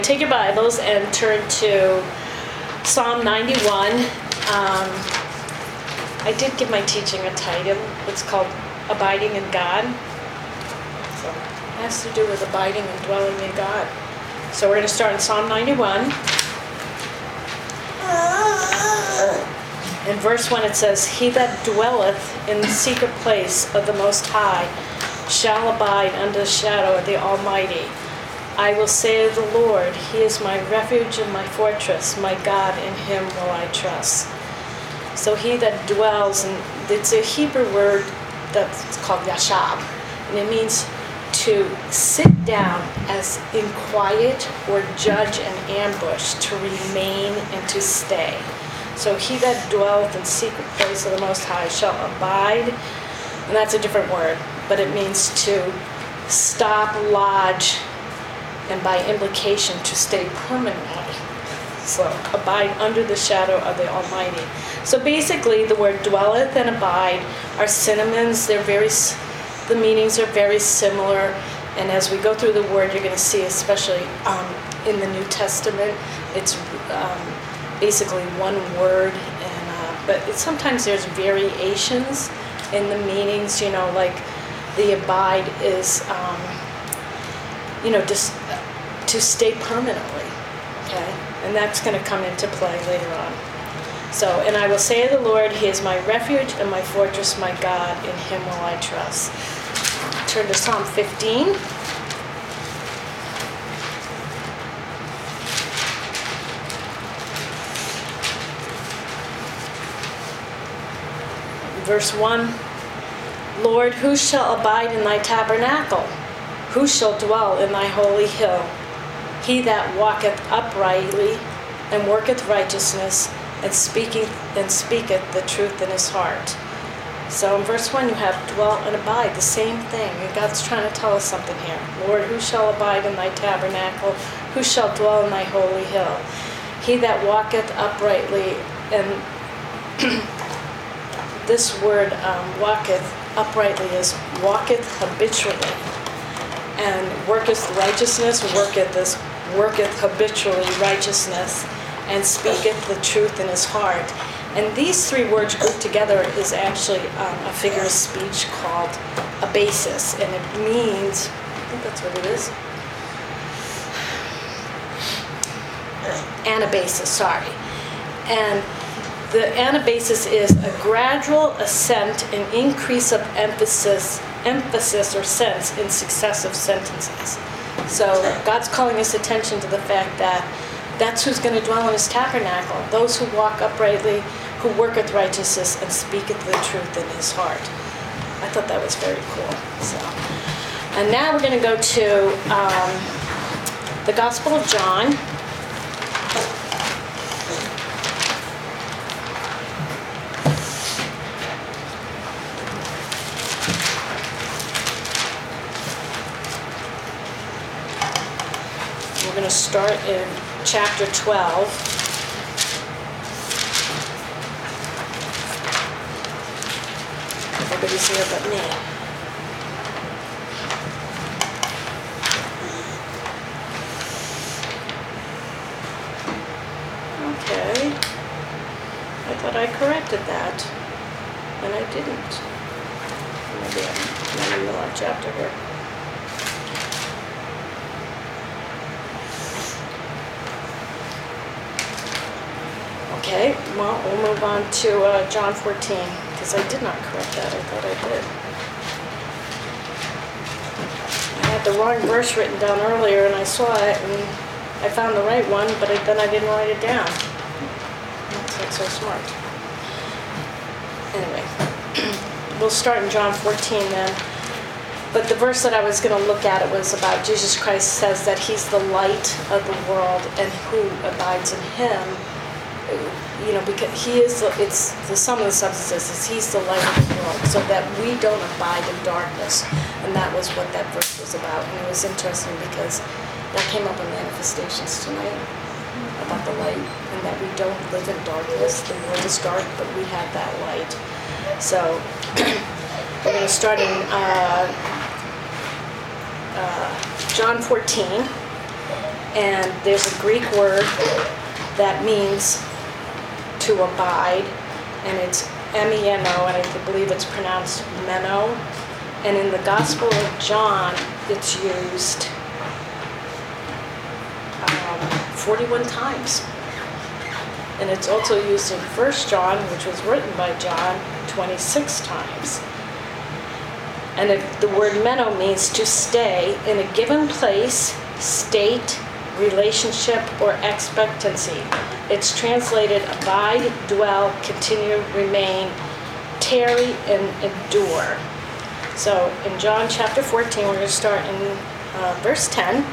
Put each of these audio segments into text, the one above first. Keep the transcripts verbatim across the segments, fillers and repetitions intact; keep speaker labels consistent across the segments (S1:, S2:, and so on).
S1: Take your Bibles and turn to Psalm ninety-one. Um, I did give my teaching a title. It's called Abiding in God. So it has to do with abiding and dwelling in God. So we're going to start in Psalm ninety-one. In verse one it says, "He that dwelleth in the secret place of the Most High shall abide under the shadow of the Almighty. I will say of the Lord, He is my refuge and my fortress, my God, in Him will I trust." So he that dwells, and it's a Hebrew word that's called yashab, and it means to sit down as in quiet or judge an ambush, to remain and to stay. So he that dwelleth in secret place of the Most High shall abide, and that's a different word, but it means to stop, lodge, and by implication to stay permanently. So abide under the shadow of the Almighty. So basically the word dwelleth and abide are synonyms. They're very, the meanings are very similar. And as we go through the word, you're going to see, especially um, in the New Testament, it's um, basically one word. And uh, but it, sometimes there's variations in the meanings. You know, like the abide is, um, you know, just to stay permanently, okay? And that's going to come into play later on. So, and I will say of the Lord, He is my refuge and my fortress, my God, in Him will I trust. Turn to Psalm fifteen. Verse one, "Lord, who shall abide in thy tabernacle? Who shall dwell in thy holy hill? He that walketh uprightly and worketh righteousness and speaketh and speaketh the truth in his heart." So in verse one you have dwell and abide, the same thing. And God's trying to tell us something here. "Lord, who shall abide in thy tabernacle? Who shall dwell in thy holy hill? He that walketh uprightly." And this word um, walketh uprightly is walketh habitually. And worketh righteousness, worketh this, worketh habitually righteousness, and speaketh the truth in his heart. And these three words grouped together is actually um, a figure of speech called a basis, and it means, I think that's what it is, anabasis, sorry. And the anabasis is a gradual ascent and increase of emphasis emphasis or sense in successive sentences. So God's calling us attention to the fact that that's who's going to dwell in His tabernacle, those who walk uprightly, who worketh righteousness, and speaketh the truth in His heart. I thought that was very cool. So, and now we're going to go to um, the Gospel of John. We're going to start in chapter twelve. Everybody's here but me. Okay. I thought I corrected that, and I didn't. Maybe I'm in the wrong chapter here. Okay, well, we'll move on to uh, John fourteen, because I did not correct that. I thought I did. I had the wrong verse written down earlier, and I saw it, and I found the right one, but I, then I didn't write it down. That's not so smart. Anyway, we'll start in John fourteen then. But the verse that I was going to look at, it was about Jesus Christ says that He's the light of the world, and who abides in Him, you know, because He is, the, it's the sum of the substances, He's the light of the world, so that we don't abide in darkness. And that was what that verse was about. And it was interesting because that came up in manifestations tonight, about the light, and that we don't live in darkness. The world is dark, but we have that light. So we're going to start in uh, uh, John fourteen. And there's a Greek word that means to abide, and it's M E N O, and I believe it's pronounced meno. And in the Gospel of John, it's used um, forty-one times. And it's also used in First John, which was written by John, twenty-six times. And it, the word meno means to stay in a given place, state, relationship, or expectancy. It's translated abide, dwell, continue, remain, tarry, and endure. So in John chapter fourteen, we're going to start in uh, verse ten.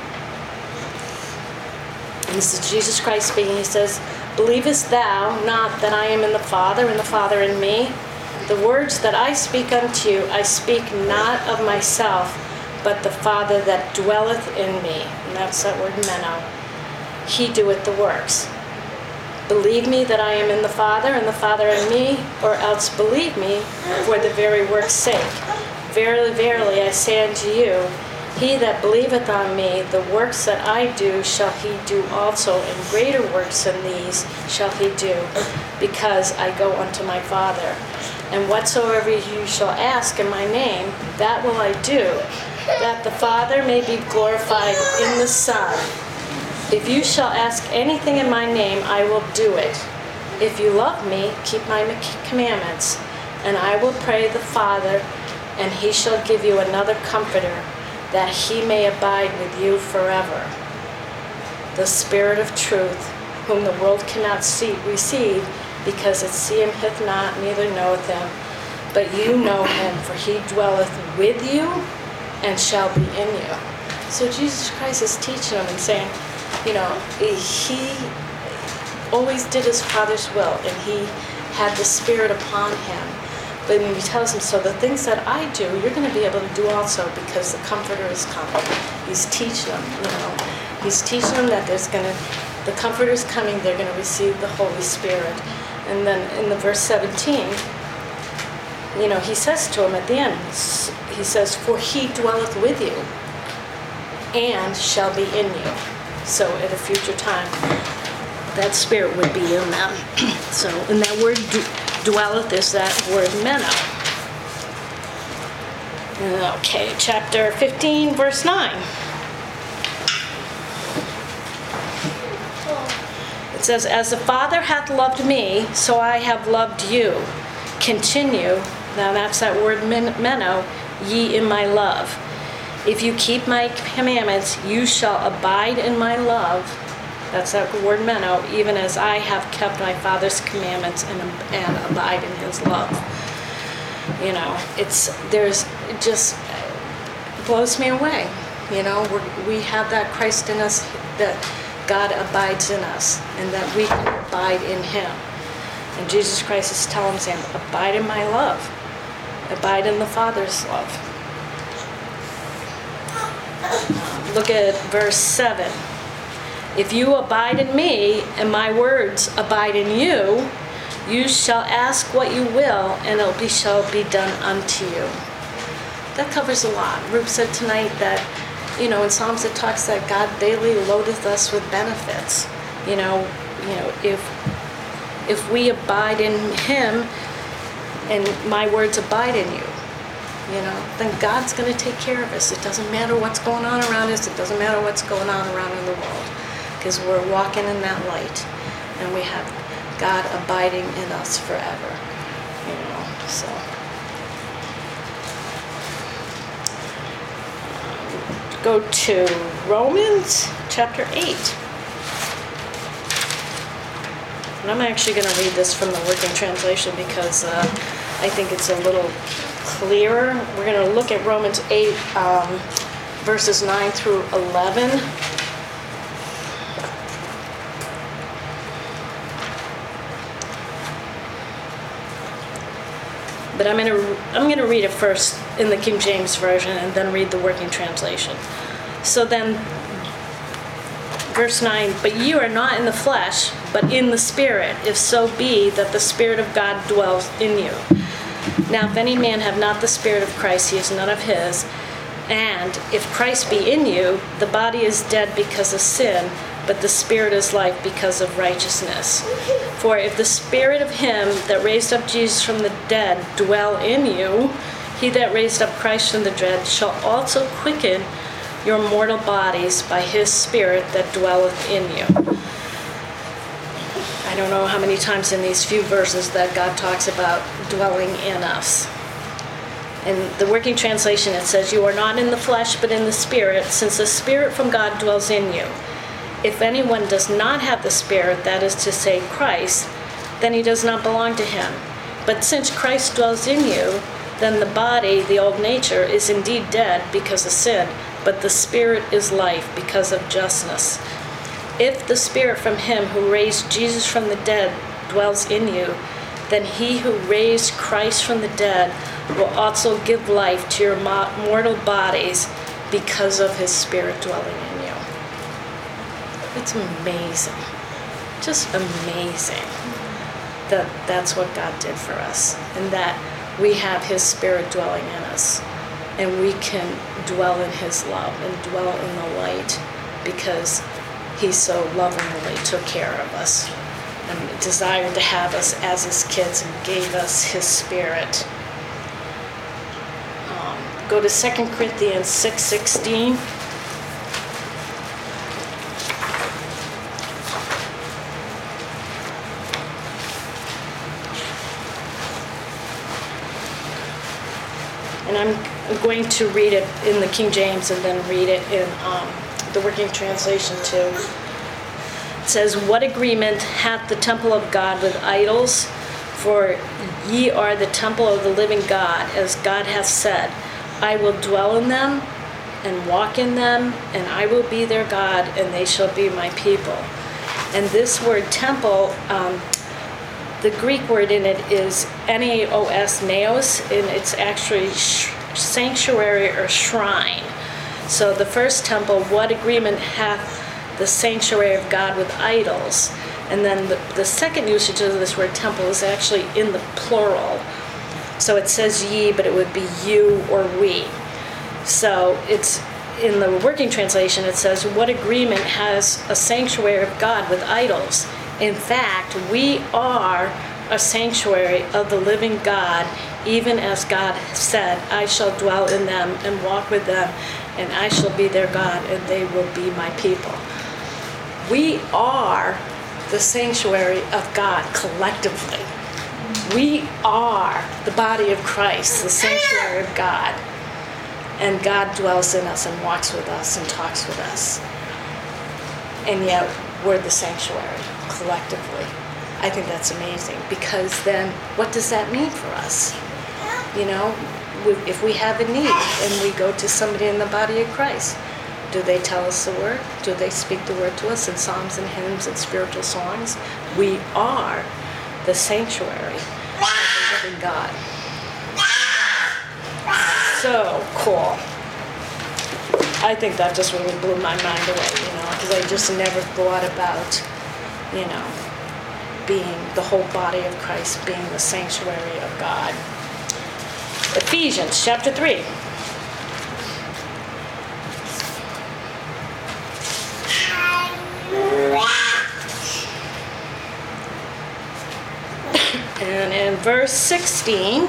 S1: And this is Jesus Christ speaking. He says, "Believest thou not that I am in the Father, and the Father in me? The words that I speak unto you, I speak not of myself, but the Father that dwelleth in me." And that's that word meno. "He doeth the works. Believe me that I am in the Father, and the Father in me, or else believe me for the very work's sake. Verily, verily, I say unto you, he that believeth on me, the works that I do shall he do also, and greater works than these shall he do, because I go unto my Father. And whatsoever you shall ask in my name, that will I do, that the Father may be glorified in the Son. If you shall ask anything in my name, I will do it. If you love me, keep my commandments, and I will pray the Father, and he shall give you another comforter, that he may abide with you forever. The Spirit of truth, whom the world cannot see, receive, because it seeth him not, neither knoweth him. But you know him, for he dwelleth with you, and shall be in you." So Jesus Christ is teaching them and saying, you know, he always did his Father's will, and he had the Spirit upon him. But when he tells them, so the things that I do, you're going to be able to do also, because the Comforter is coming. He's teaching them, you know. He's teaching them that there's going to, the Comforter is coming, they're going to receive the Holy Spirit. And then in the verse seventeen, you know, he says to him at the end, he says, "For he dwelleth with you, and shall be in you." So at a future time, that Spirit would be in them. So, and that word dwelleth is that word meno. Okay, chapter fifteen, verse nine. It says, "As the Father hath loved me, so I have loved you. Continue," now that's that word meno, "ye in my love. If you keep my commandments, you shall abide in my love." That's that word meno, "even as I have kept my Father's commandments and, and abide in his love." You know, it's, there's, it just blows me away. You know, we're, we have that Christ in us, that God abides in us, and that we can abide in him. And Jesus Christ is telling us, saying, abide in my love. Abide in the Father's love. Look at verse seven. "If you abide in me, and my words abide in you, you shall ask what you will, and it be, shall be done unto you." That covers a lot. Ruth said tonight that, you know, in Psalms it talks that God daily loadeth us with benefits. You know, you know, if if we abide in him, and my words abide in you, you know, then God's going to take care of us. It doesn't matter what's going on around us. It doesn't matter what's going on around in the world, because we're walking in that light, and we have God abiding in us forever. You know, so. Go to Romans chapter eight. And I'm actually going to read this from the Working Translation because uh, I think it's a little clearer. We're going to look at Romans eight, um, verses nine through eleven. But I'm going to I'm going to read it first in the King James Version and then read the Working Translation. So then, verse nine, "But ye are not in the flesh, but in the Spirit, if so be that the Spirit of God dwells in you. Now if any man have not the Spirit of Christ, he is none of his. And if Christ be in you, the body is dead because of sin, but the spirit is life because of righteousness. For if the spirit of him that raised up Jesus from the dead dwell in you, he that raised up Christ from the dead shall also quicken your mortal bodies by his spirit that dwelleth in you. I don't know how many times in these few verses that God talks about dwelling in us. In the Working Translation, it says, "You are not in the flesh, but in the Spirit, since the Spirit from God dwells in you. If anyone does not have the Spirit, that is to say, Christ, then he does not belong to him. But since Christ dwells in you, then the body, the old nature, is indeed dead because of sin, but the Spirit is life because of justness. If the Spirit from him who raised Jesus from the dead dwells in you, then he who raised Christ from the dead will also give life to your mortal bodies because of his Spirit dwelling in you." It's amazing. Just amazing that that's what God did for us, and that we have his Spirit dwelling in us, and we can dwell in his love and dwell in the light because he so lovingly took care of us and desired to have us as his kids and gave us his Spirit. Um, go to Second Corinthians six sixteen. And I'm going to read it in the King James and then read it in um, the Working Translation too. It says, "What agreement hath the temple of God with idols? For ye are the temple of the living God, as God hath said, I will dwell in them and walk in them, and I will be their God, and they shall be my people." And this word temple, um, the Greek word in it is N A O S, naos, and it's actually sh- sanctuary or shrine. So the first temple, what agreement hath the sanctuary of God with idols? And then the, the second usage of this word temple is actually in the plural. So it says ye, but it would be you or we. So it's in the Working Translation, it says, what agreement has a sanctuary of God with idols? In fact, we are a sanctuary of the living God, even as God said, I shall dwell in them and walk with them, and I shall be their God, and they will be my people. We are the sanctuary of God collectively. We are the body of Christ, the sanctuary of God. And God dwells in us and walks with us and talks with us. And yet, we're the sanctuary collectively. I think that's amazing, because then what does that mean for us? You know, if we have a need and we go to somebody in the body of Christ, do they tell us the word? Do they speak the word to us in psalms and hymns and spiritual songs? We are the sanctuary of the living God. So cool. I think that just really blew my mind away, you know, because I just never thought about, you know, being the whole body of Christ, being the sanctuary of God. Ephesians chapter three. And in verse sixteen,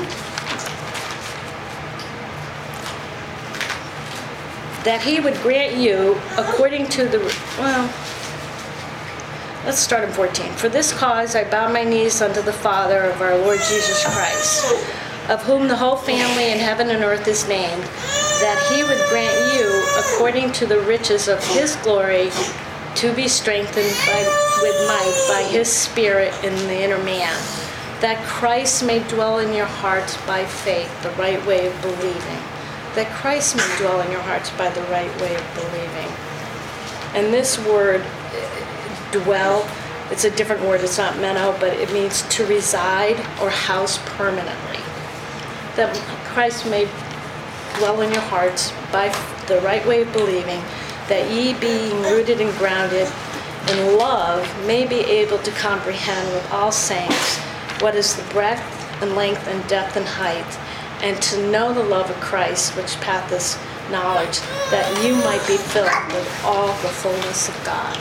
S1: that he would grant you according to the, well, let's start in fourteen. For this cause I bow my knees unto the Father of our Lord Jesus Christ, of whom the whole family in heaven and earth is named, that he would grant you according to the riches of his glory to be strengthened by, with might by his Spirit in the inner man, that Christ may dwell in your hearts by faith, the right way of believing. That Christ may dwell in your hearts by the right way of believing. And this word, dwell, it's a different word, it's not meno, but it means to reside or house permanently. That Christ may dwell in your hearts by the right way of believing, that ye being rooted and grounded in love may be able to comprehend with all saints what is the breadth and length and depth and height, and to know the love of Christ, which passeth knowledge, that you might be filled with all the fullness of God.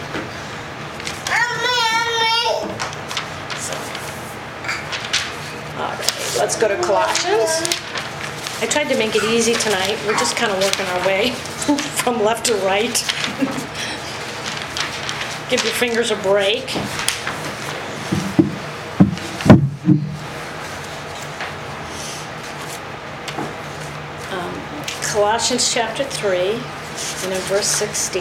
S1: So, all right, let's go to Colossians. I tried to make it easy tonight. We're just kind of working our way from left to right. Give your fingers a break. Um, Colossians chapter three, and in verse sixteen,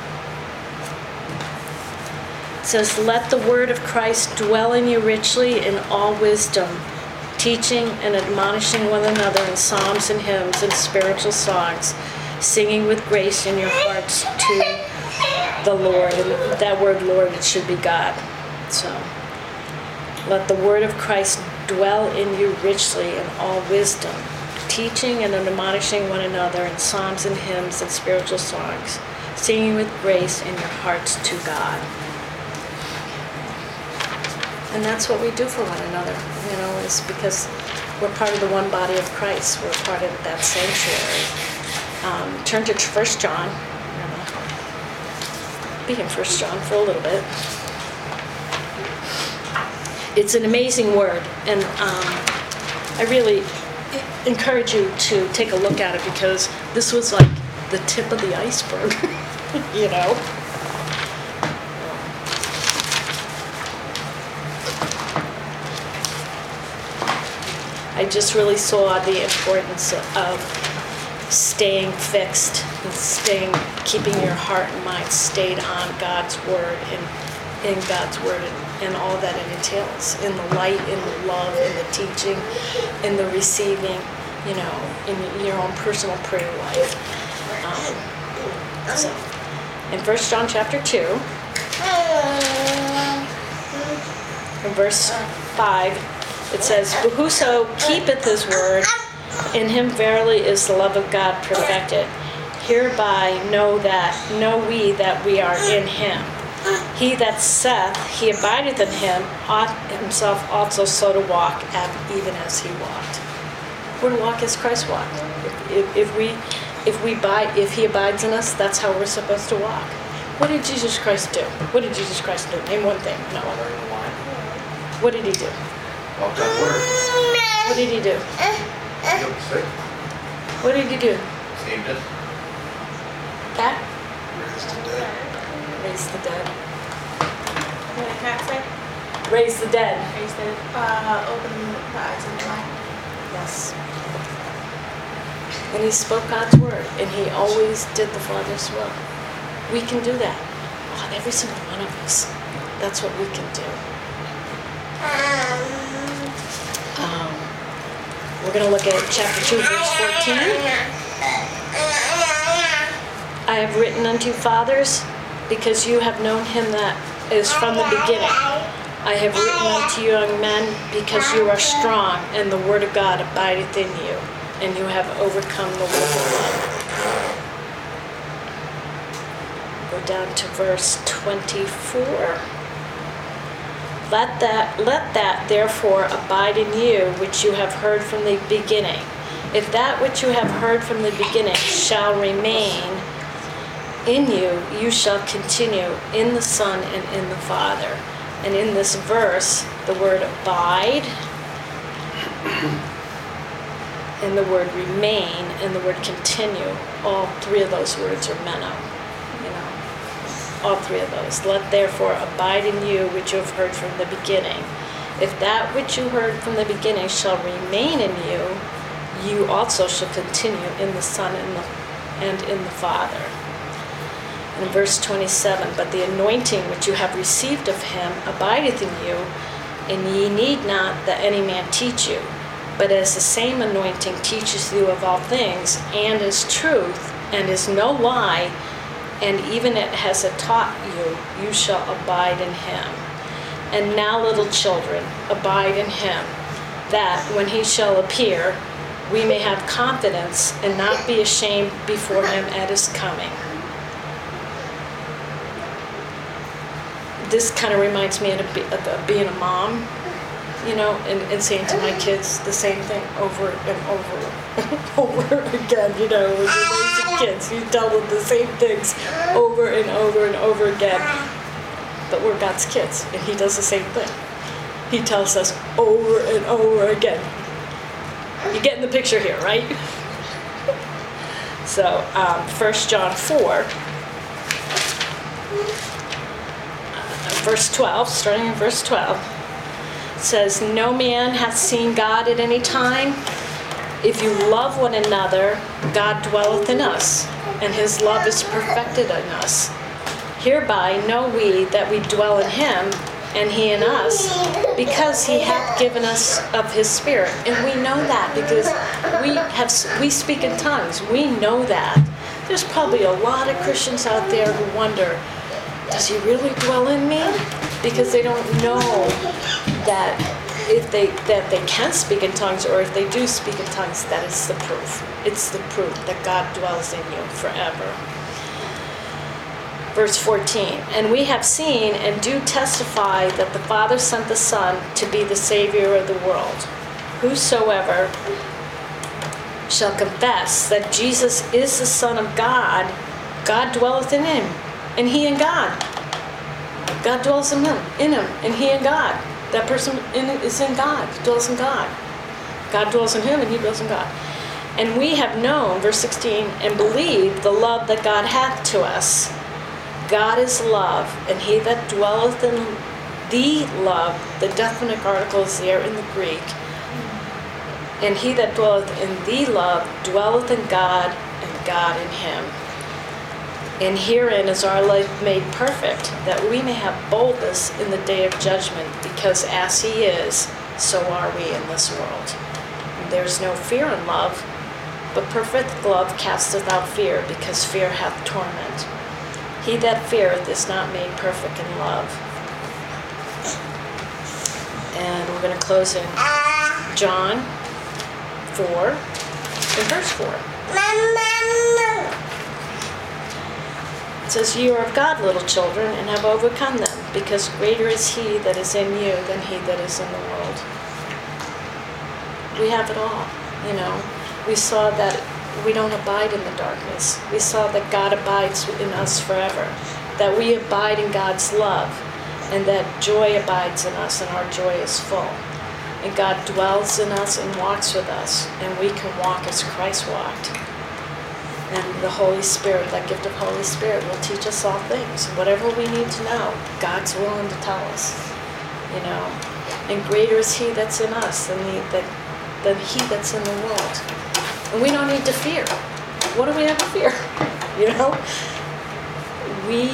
S1: it says, "Let the word of Christ dwell in you richly in all wisdom, teaching and admonishing one another in psalms and hymns and spiritual songs, singing with grace in your hearts to the Lord." And that word Lord, it should be God. So, let the word of Christ dwell in you richly in all wisdom, teaching and admonishing one another in psalms and hymns and spiritual songs, singing with grace in your hearts to God. And that's what we do for one another, you know, is because we're part of the one body of Christ. We're part of that sanctuary. Um, turn to First John. I'm going to be in First John for a little bit. It's an amazing word, and um, I really encourage you to take a look at it, because this was like the tip of the iceberg, you know. I just really saw the importance of staying fixed and staying, keeping your heart and mind stayed on God's word and in God's word and, and all that it entails, in the light, in the love, in the teaching, in the receiving, you know, in your own personal prayer life. Um, so, in First John chapter two, in verse five, it says, "But whoso keepeth his word, in him verily is the love of God perfected. Hereby know that, know we that we are in him. He that saith he abideth in him ought himself also so to walk, even as he walked." We're to walk as Christ walked. If, if, if we, if we abide, if he abides in us, that's how we're supposed to walk. What did Jesus Christ do? What did Jesus Christ do? Name one thing. No. What did he do?
S2: Walk God's word.
S1: What did he do?
S2: Healed the sick.
S1: What did he do?
S2: Saved us.
S1: Cat?
S2: Raised the dead.
S1: Raise the dead.
S3: What did Cat say?
S1: Raise the dead.
S3: Raise the uh, open the eyes of the blind.
S1: Yes. And he spoke God's word, and he always did the Father's will. We can do that. Oh, every single one of us. That's what we can do. Um, we're going to look at chapter two, verse fourteen. "I have written unto you, fathers, because you have known him that is from the beginning. I have written unto you, young men, because you are strong, and the word of God abideth in you, and you have overcome the world of love." Go down to verse twenty-four. Let that, let that therefore abide in you which you have heard from the beginning. If that which you have heard from the beginning shall remain in you, you shall continue in the Son and in the Father. And in this verse, the word abide, and the word remain, and the word continue, all three of those words are meno. All three of those. Let therefore abide in you which you have heard from the beginning. If that which you heard from the beginning shall remain in you, you also shall continue in the Son and, the, and in the Father. In verse twenty-seven, "But the anointing which you have received of him abideth in you, and ye need not that any man teach you. But as the same anointing teaches you of all things, and is truth, and is no lie, and even it has taught you, you shall abide in him. And now, little children, abide in him, that when he shall appear, we may have confidence and not be ashamed before him at his coming." This kind of reminds me of, be, of being a mom. you know, and, and saying to my kids the same thing over and over and over again, you know, when you're raising kids, you tell them the same things over and over and over again. But we're God's kids, and He does the same thing. He tells us over and over again. You getting the picture here, right? So, um, First John four, verse twelve, starting in verse twelve, says, "No man hath seen God at any time. If you love one another, God dwelleth in us, and His love is perfected in us. Hereby know we that we dwell in Him, and He in us, because He hath given us of His Spirit." And we know that because we have we speak in tongues. We know that. There's probably a lot of Christians out there who wonder, does He really dwell in me? Because they don't know that if they that they can speak in tongues, or if they do speak in tongues, that is the proof. It's the proof that God dwells in you forever. Verse fourteen, "And we have seen and do testify that the Father sent the Son to be the Savior of the world. Whosoever shall confess that Jesus is the Son of God, God dwelleth in him, and he in God." God dwells in him, in him, and he in God. That person in, is in God, dwells in God. God dwells in him, and he dwells in God. "And we have known," verse sixteen, "and believed the love that God hath to us. God is love, and he that dwelleth in the love," the definite article is there in the Greek, "and he that dwelleth in the love dwelleth in God, and God in him. And herein is our life made perfect, that we may have boldness in the day of judgment, because as he is, so are we in this world. And there's no fear in love, but perfect love casteth out fear, because fear hath torment. He that feareth is not made perfect in love." And we're going to close in John four, in verse four. It says, "You are of God, little children, and have overcome them, because greater is He that is in you than he that is in the world." We have it all, you know. We saw that we don't abide in the darkness. We saw that God abides in us forever, that we abide in God's love, and that joy abides in us, and our joy is full. And God dwells in us and walks with us, and we can walk as Christ walked. And the Holy Spirit, that gift of Holy Spirit, will teach us all things. Whatever we need to know, God's willing to tell us, you know. And greater is He that's in us than, the, that, than he that's in the world. And we don't need to fear. What do we have to fear? You know? We,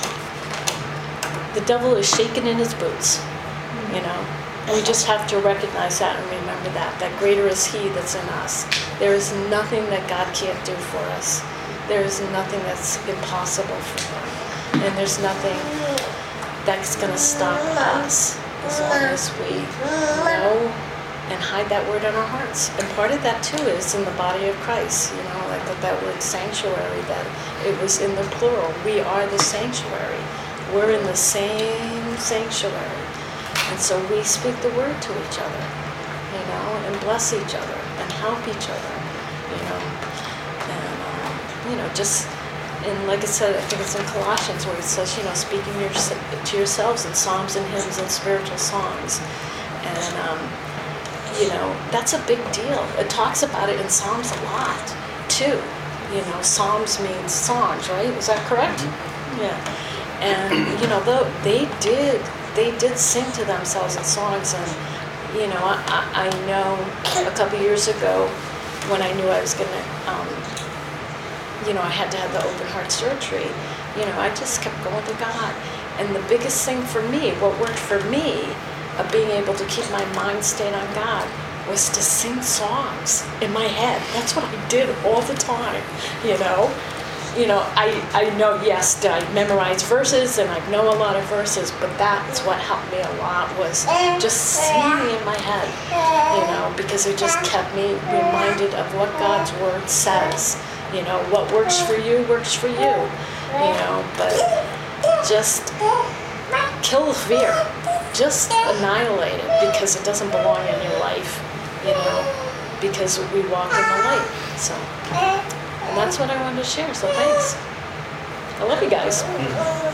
S1: the devil is shaking in his boots, you know? And we just have to recognize that and remember that, that greater is He that's in us. There is nothing that God can't do for us. There is nothing that's impossible for Him. And there's nothing that's going to stop us as long as we know and hide that word in our hearts. And part of that too is in the body of Christ, you know, like that, that word sanctuary, that it was in the plural. We are the sanctuary. We're in the same sanctuary. And so we speak the word to each other, you know, and bless each other and help each other, you know. And, um, you know, just, and like I said, I think it's in Colossians where it says, you know, speaking your, to yourselves in psalms and hymns and spiritual songs. And, um, you know, that's a big deal. It talks about it in Psalms a lot, too. You know, Psalms means songs, right? Is that correct? Mm-hmm. Yeah. And, you know, though they did... They did sing to themselves in songs, and you know, I, I know a couple years ago when I knew I was gonna, um, you know, I had to have the open heart surgery. You know, I just kept going to God, and the biggest thing for me, what worked for me, of being able to keep my mind stayed on God, was to sing songs in my head. That's what I did all the time, you know. You know, I, I know, yes, I memorize verses and I know a lot of verses, but that's what helped me a lot, was just singing in my head, you know, because it just kept me reminded of what God's Word says. You know, what works for you, works for you, you know, but just kill the fear. just annihilated because it doesn't belong in your life, you know, because we walk in the light. So, and that's what I wanted to share. So thanks. I love you guys.